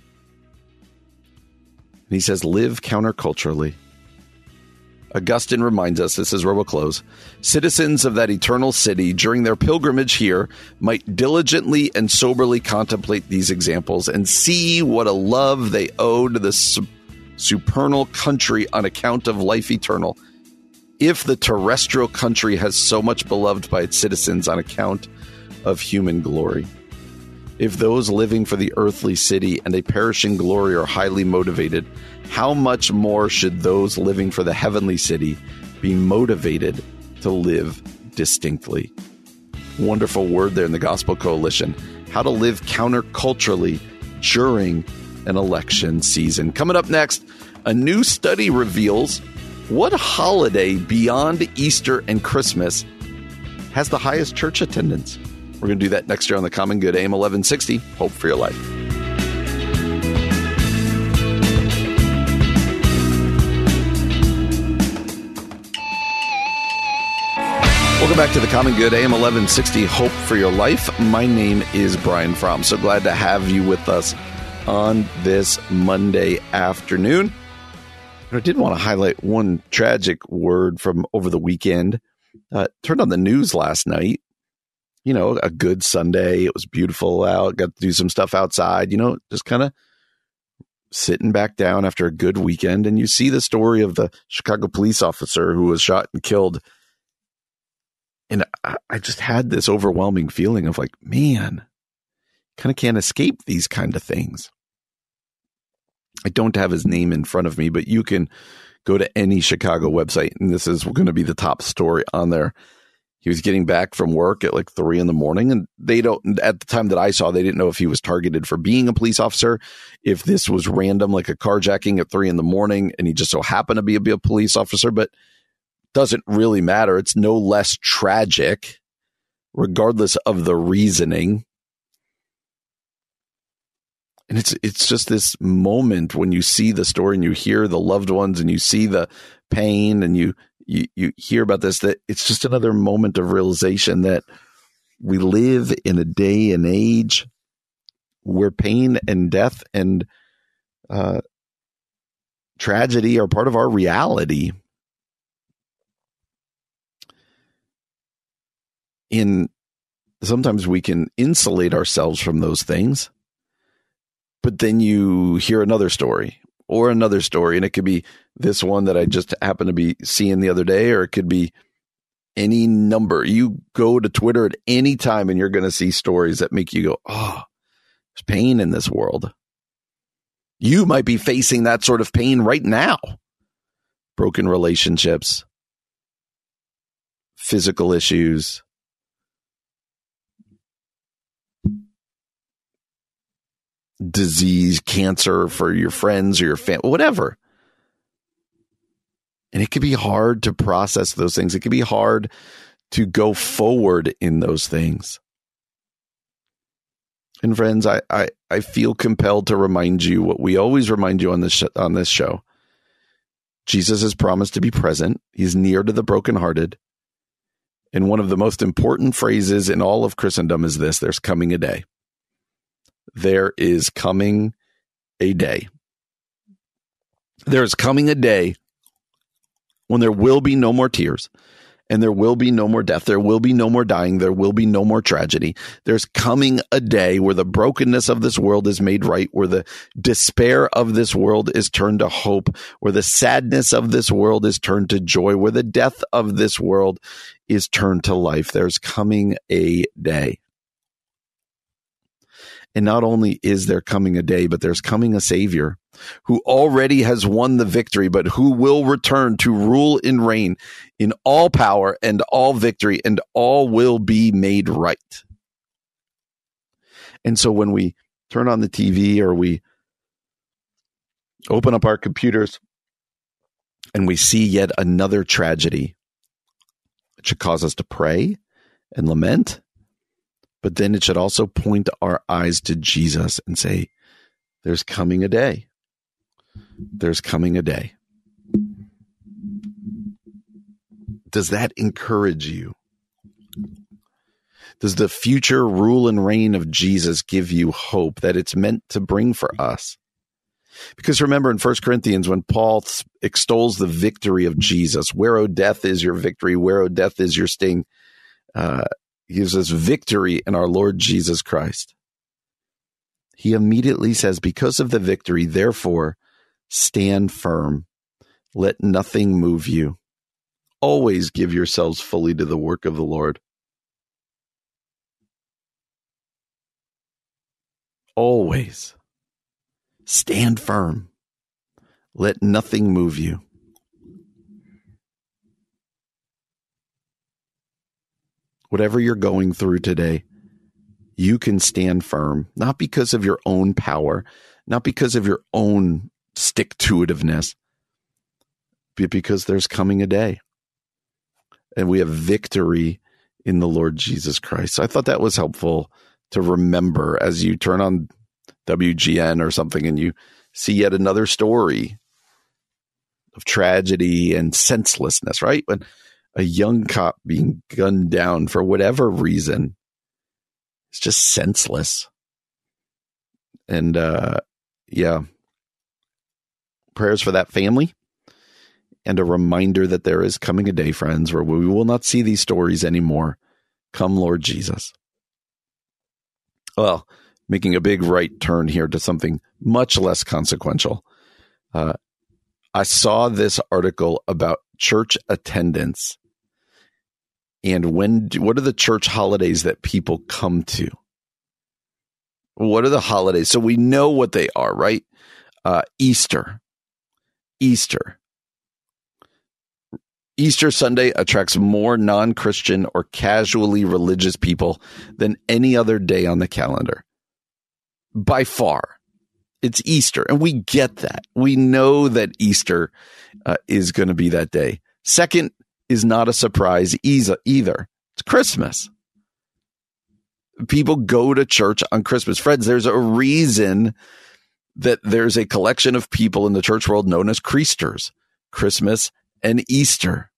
And he says, live counterculturally. Augustine reminds us, this is where we'll close, citizens of that eternal city during their pilgrimage here might diligently and soberly contemplate these examples and see what a love they owe to the supernal country on account of life eternal. If the terrestrial country has so much beloved by its citizens on account of human glory. If those living for the earthly city and a perishing glory are highly motivated, how much more should those living for the heavenly city be motivated to live distinctly? Wonderful word there in the Gospel Coalition. How to live counterculturally during an election season. Coming up next, a new study reveals what holiday beyond Easter and Christmas has the highest church attendance. We're going to do that next year on The Common Good, AM 1160. Hope for your life. Welcome back to The Common Good, AM 1160, Hope for Your Life. My name is Brian Fromm. So glad to have you with us on this Monday afternoon. I did want to highlight one tragic word from over the weekend. Turned on the news last night. You know, a good Sunday. It was beautiful out. Got to do some stuff outside, just kind of sitting back down after a good weekend. And you see the story of the Chicago police officer who was shot and killed. And I just had this overwhelming feeling of like, man, kind of can't escape these kind of things. I don't have his name in front of me, but you can go to any Chicago website, and this is going to be the top story on there. He was getting back from work at like 3 a.m, and at the time that I saw, they didn't know if he was targeted for being a police officer, if this was random, like a carjacking at 3 a.m, and he just so happened to be a police officer, but doesn't really matter. It's no less tragic, regardless of the reasoning. And it's just this moment when you see the story and you hear the loved ones and you see the pain and you hear about this, that it's just another moment of realization that we live in a day and age where pain and death and tragedy are part of our reality. Sometimes we can insulate ourselves from those things, but then you hear another story, and it could be this one that I just happened to be seeing the other day, or it could be any number. You go to Twitter at any time and you're going to see stories that make you go, oh, there's pain in this world. You might be facing that sort of pain right now. Broken relationships, physical issues, disease, cancer for your friends or your family, whatever. And it can be hard to process those things. It can be hard to go forward in those things. And friends, I feel compelled to remind you what we always remind you on this show. Jesus has promised to be present. He's near to the brokenhearted. And one of the most important phrases in all of Christendom is this: there's coming a day. There is coming a day. There's coming a day when there will be no more tears, and there will be no more death. There will be no more dying. There will be no more tragedy. There's coming a day where the brokenness of this world is made right, where the despair of this world is turned to hope, where the sadness of this world is turned to joy, where the death of this world is turned to life. There's coming a day. And not only is there coming a day, but there's coming a Savior who already has won the victory, but who will return to rule and reign in all power and all victory, and all will be made right. And so when we turn on the TV or we open up our computers and we see yet another tragedy, it should cause us to pray and lament. But then it should also point our eyes to Jesus and say, there's coming a day. There's coming a day. Does that encourage you? Does the future rule and reign of Jesus give you hope that it's meant to bring for us? Because remember in 1 Corinthians, when Paul extols the victory of Jesus, where, O death, is your victory? Where, O death, is your sting? He gives us victory in our Lord Jesus Christ. He immediately says, because of the victory, therefore, stand firm. Let nothing move you. Always give yourselves fully to the work of the Lord. Always stand firm. Let nothing move you. Whatever you're going through today, you can stand firm, not because of your own power, not because of your own stick-to-itiveness, but because there's coming a day. And we have victory in the Lord Jesus Christ. So I thought that was helpful to remember as you turn on WGN or something and you see yet another story of tragedy and senselessness, right? When a young cop being gunned down for whatever reason, it's just senseless. And prayers for that family, and a reminder that there is coming a day, friends, where we will not see these stories anymore. Come, Lord Jesus. Well, making a big right turn here to something much less consequential. I saw this article about church attendance and what are the church holidays that people come to? What are the holidays? So we know what they are, right? Easter Sunday attracts more non-Christian or casually religious people than any other day on the calendar. By far, it's Easter. And we get that. We know that Easter is going to be that day. Second is not a surprise either. It's Christmas. People go to church on Christmas. Friends, there's a reason that there's a collection of people in the church world known as Creasters, Christmas and Easter.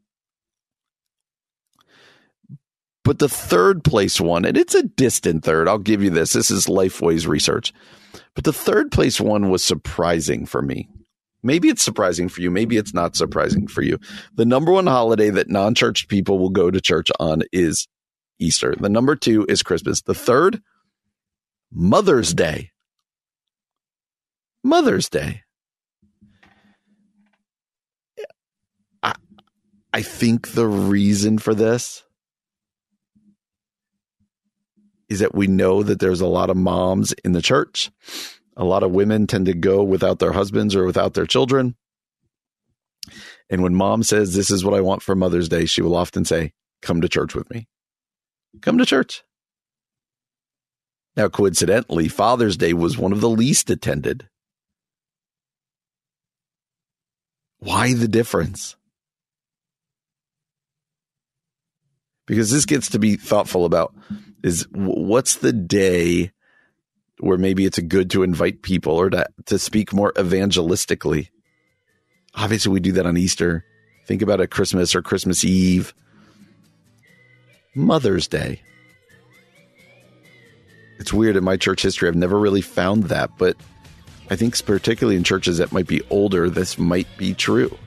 But the third place one, and it's a distant third, I'll give you this. This is Lifeway's research. But the third place one was surprising for me. Maybe it's surprising for you. Maybe it's not surprising for you. The number one holiday that non-church people will go to church on is Easter. The number two is Christmas. The third, Mother's Day. Mother's Day. I think the reason for this is that we know that there's a lot of moms in the church. A lot of women tend to go without their husbands or without their children. And when mom says, this is what I want for Mother's Day, she will often say, come to church with me. Come to church. Now, coincidentally, Father's Day was one of the least attended. Why the difference? Because this gets to be thoughtful about is what's the day where maybe it's good to invite people or to speak more evangelistically. Obviously, we do that on Easter. Think about it, Christmas or Christmas Eve. Mother's Day. It's weird, in my church history, I've never really found that, but I think particularly in churches that might be older, this might be true.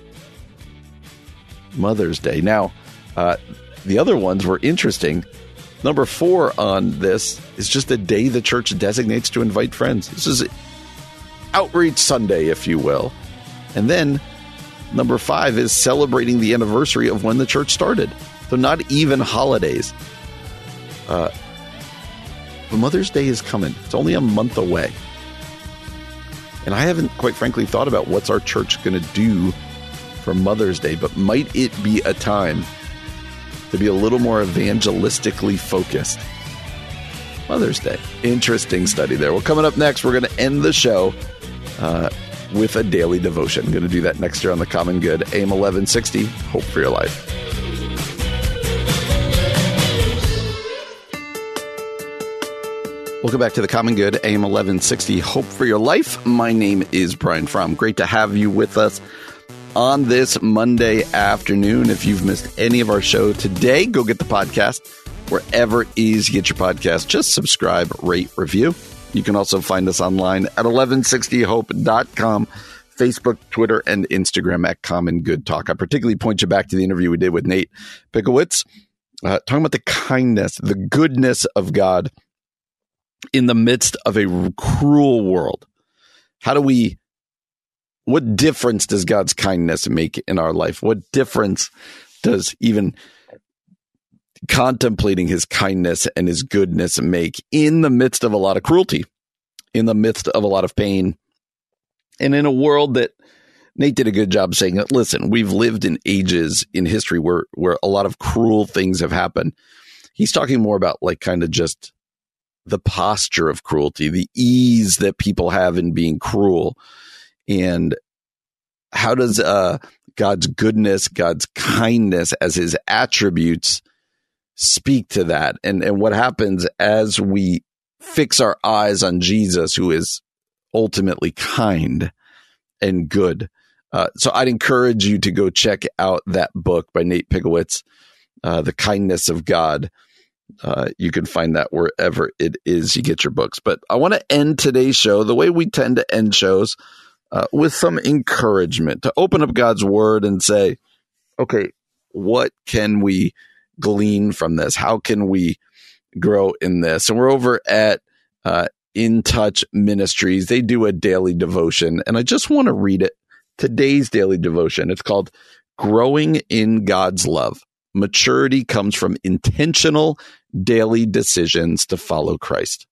Mother's Day. Now, the other ones were interesting. Number 4 on this is just a day the church designates to invite friends. This is Outreach Sunday, if you will. And then number 5 is celebrating the anniversary of when the church started. So not even holidays. But Mother's Day is coming. It's only a month away. And I haven't, quite frankly, thought about what's our church going to do for Mother's Day, but might it be a time to be a little more evangelistically focused? Mother's Day. Interesting study there. Well, coming up next, we're going to end the show with a daily devotion. I'm going to do that next year on The Common Good, AM 1160, Hope for Your Life. Welcome back to The Common Good, AM 1160, Hope for Your Life. My name is Brian Fromm. Great to have you with us on this Monday afternoon. If you've missed any of our show today, go get the podcast wherever it is you get your podcast. Just subscribe, rate, review. You can also find us online at 1160hope.com, Facebook, Twitter, and Instagram at Common Good Talk. I particularly point you back to the interview we did with Nate Pickowitz, talking about the kindness, the goodness of God in the midst of a cruel world. What difference does God's kindness make in our life? What difference does even contemplating his kindness and his goodness make in the midst of a lot of cruelty, in the midst of a lot of pain, and in a world that Nate did a good job saying that, listen, we've lived in ages in history where a lot of cruel things have happened. He's talking more about like kind of just the posture of cruelty, the ease that people have in being cruel. And how does God's goodness, God's kindness as his attributes speak to that? And what happens as we fix our eyes on Jesus, who is ultimately kind and good? So I'd encourage you to go check out that book by Nate Pickowitz, The Kindness of God. You can find that wherever it is you get your books. But I want to end today's show the way we tend to end shows, with some encouragement, to open up God's word and say, okay, what can we glean from this? How can we grow in this? And we're over at In Touch Ministries. They do a daily devotion, and I just want to read it. Today's daily devotion. It's called Growing in God's Love. Maturity comes from intentional daily decisions to follow Christ.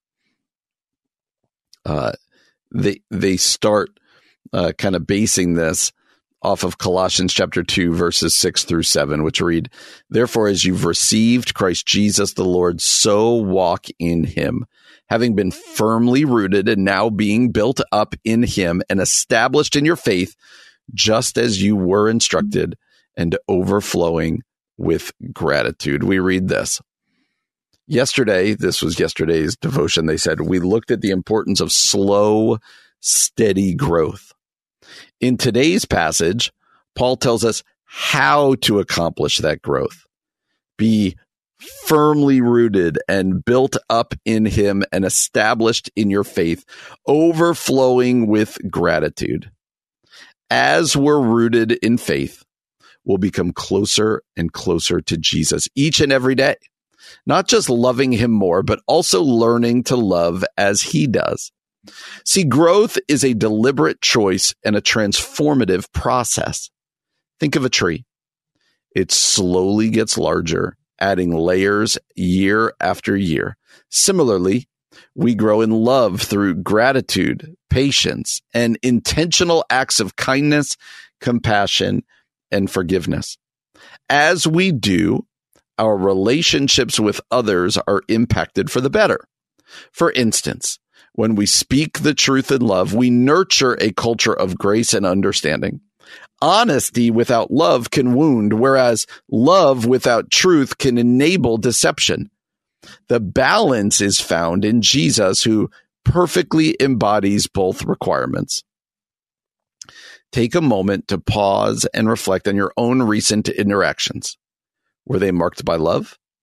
They start kind of basing this off of Colossians chapter 2, verses 6 through 7, which read, "Therefore, as you've received Christ Jesus the Lord, so walk in him, having been firmly rooted and now being built up in him and established in your faith, just as you were instructed, and overflowing with gratitude." We read this. This was yesterday's devotion. They said, we looked at the importance of slow, steady growth. In today's passage, Paul tells us how to accomplish that growth. Be firmly rooted and built up in him and established in your faith, overflowing with gratitude. As we're rooted in faith, we'll become closer and closer to Jesus each and every day. Not just loving him more, but also learning to love as he does. See, growth is a deliberate choice and a transformative process. Think of a tree. It slowly gets larger, adding layers year after year. Similarly, we grow in love through gratitude, patience, and intentional acts of kindness, compassion, and forgiveness. As we do, our relationships with others are impacted for the better. For instance, when we speak the truth in love, we nurture a culture of grace and understanding. Honesty without love can wound, whereas love without truth can enable deception. The balance is found in Jesus, who perfectly embodies both requirements. Take a moment to pause and reflect on your own recent interactions. Were they marked by love?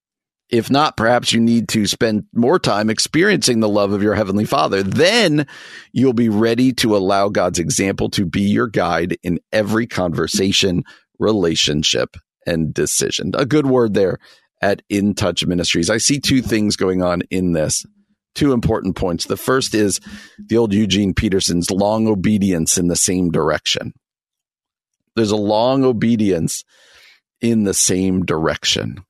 If not, perhaps you need to spend more time experiencing the love of your Heavenly Father. Then you'll be ready to allow God's example to be your guide in every conversation, relationship, and decision. A good word there at In Touch Ministries. I see two things going on in this, two important points. The first is the old Eugene Peterson's long obedience in the same direction. There's a long obedience in the same direction.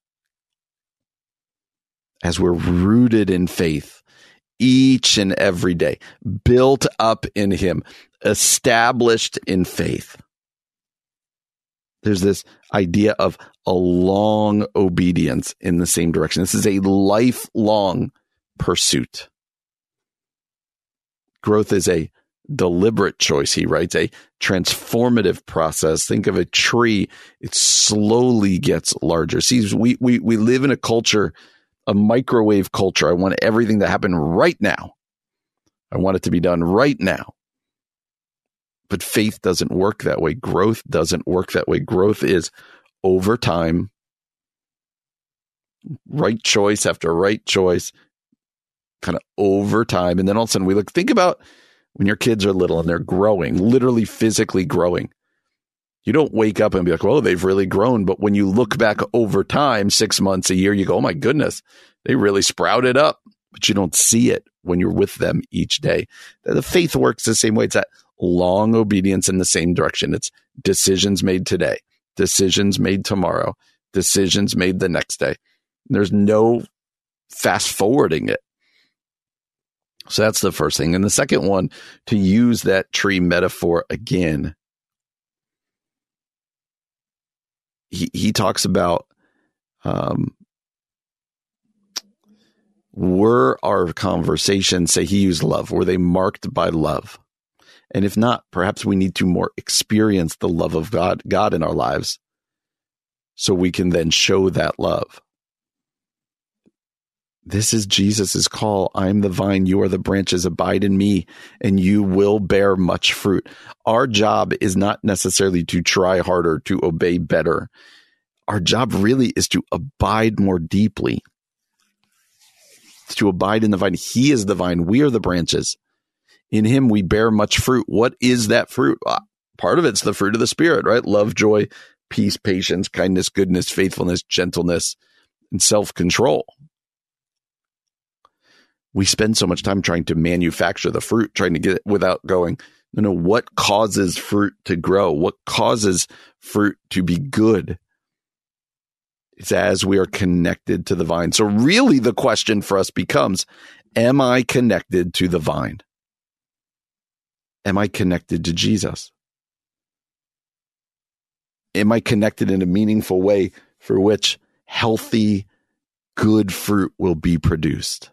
As we're rooted in faith each and every day, built up in Him, established in faith. There's this idea of a long obedience in the same direction. This is a lifelong pursuit. Growth is a deliberate choice, he writes, a transformative process. Think of a tree. It slowly gets larger. See, we live in a culture, a microwave culture. I want everything to happen right now. I want it to be done right now. But faith doesn't work that way. Growth doesn't work that way. Growth is over time, right choice after right choice, kind of over time. And then all of a sudden we look, think about when your kids are little and they're growing, literally physically growing. You don't wake up and be like, oh, they've really grown. But when you look back over time, 6 months, a year, you go, oh my goodness, they really sprouted up. But you don't see it when you're with them each day. The faith works the same way. It's that long obedience in the same direction. It's decisions made today, decisions made tomorrow, decisions made the next day. There's no fast forwarding it. So that's the first thing. And the second one, to use that tree metaphor again, he talks about were our conversations, say he used love, were they marked by love? And if not, perhaps we need to more experience the love of God in our lives so we can then show that love. This is Jesus's call. I'm the vine, you are the branches, abide in me, and you will bear much fruit. Our job is not necessarily to try harder, to obey better. Our job really is to abide more deeply. It's to abide in the vine. He is the vine. We are the branches. In him, we bear much fruit. What is that fruit? Part of it's the fruit of the Spirit, right? Love, joy, peace, patience, kindness, goodness, faithfulness, gentleness, and self-control. We spend so much time trying to manufacture the fruit, trying to get it without going, no, what causes fruit to grow? What causes fruit to be good? It's as we are connected to the vine. So really the question for us becomes, am I connected to the vine? Am I connected to Jesus? Am I connected in a meaningful way for which healthy, good fruit will be produced?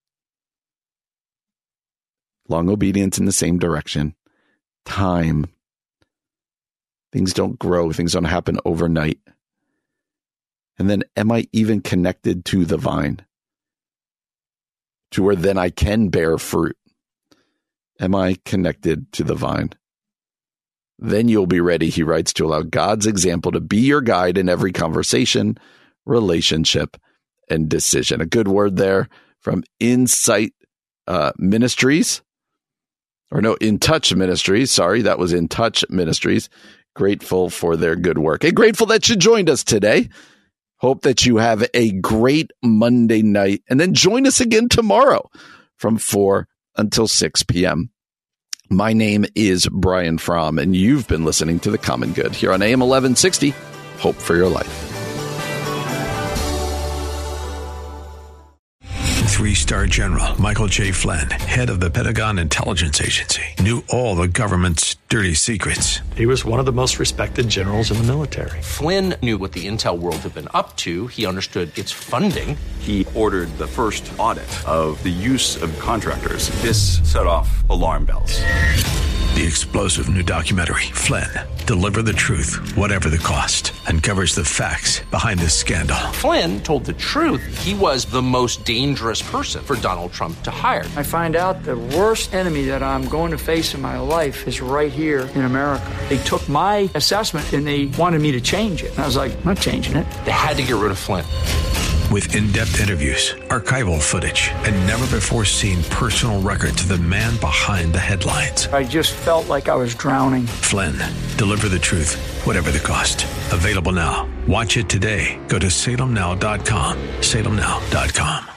Long obedience in the same direction. Time. Things don't grow. Things don't happen overnight. And then am I even connected to the vine? To where then I can bear fruit. Am I connected to the vine? Then you'll be ready, he writes, to allow God's example to be your guide in every conversation, relationship, and decision. A good word there from Insight Ministries. Or no, In Touch Ministries. Sorry, that was In Touch Ministries. Grateful for their good work. Hey, grateful that you joined us today. Hope that you have a great Monday night. And then join us again tomorrow from 4 until 6 p.m. My name is Brian Fromm, and you've been listening to The Common Good here on AM 1160. Hope for your life. 3-star General Michael J. Flynn, head of the Pentagon Intelligence Agency, knew all the government's dirty secrets. He was one of the most respected generals in the military. Flynn knew what the intel world had been up to. He understood its funding. He ordered the first audit of the use of contractors. This set off alarm bells. The explosive new documentary, Flynn, Deliver the Truth, Whatever the Cost, uncovers the facts behind this scandal. Flynn told the truth. He was the most dangerous person for Donald Trump to hire. I find out the worst enemy that I'm going to face in my life is right here in America. They took my assessment and they wanted me to change it. And I was like, I'm not changing it. They had to get rid of Flynn. With in-depth interviews, archival footage, and never-before-seen personal records of the man behind the headlines. I just felt like I was drowning. Flynn, deliver the truth, whatever the cost. Available now. Watch it today. Go to salemnow.com. salemnow.com.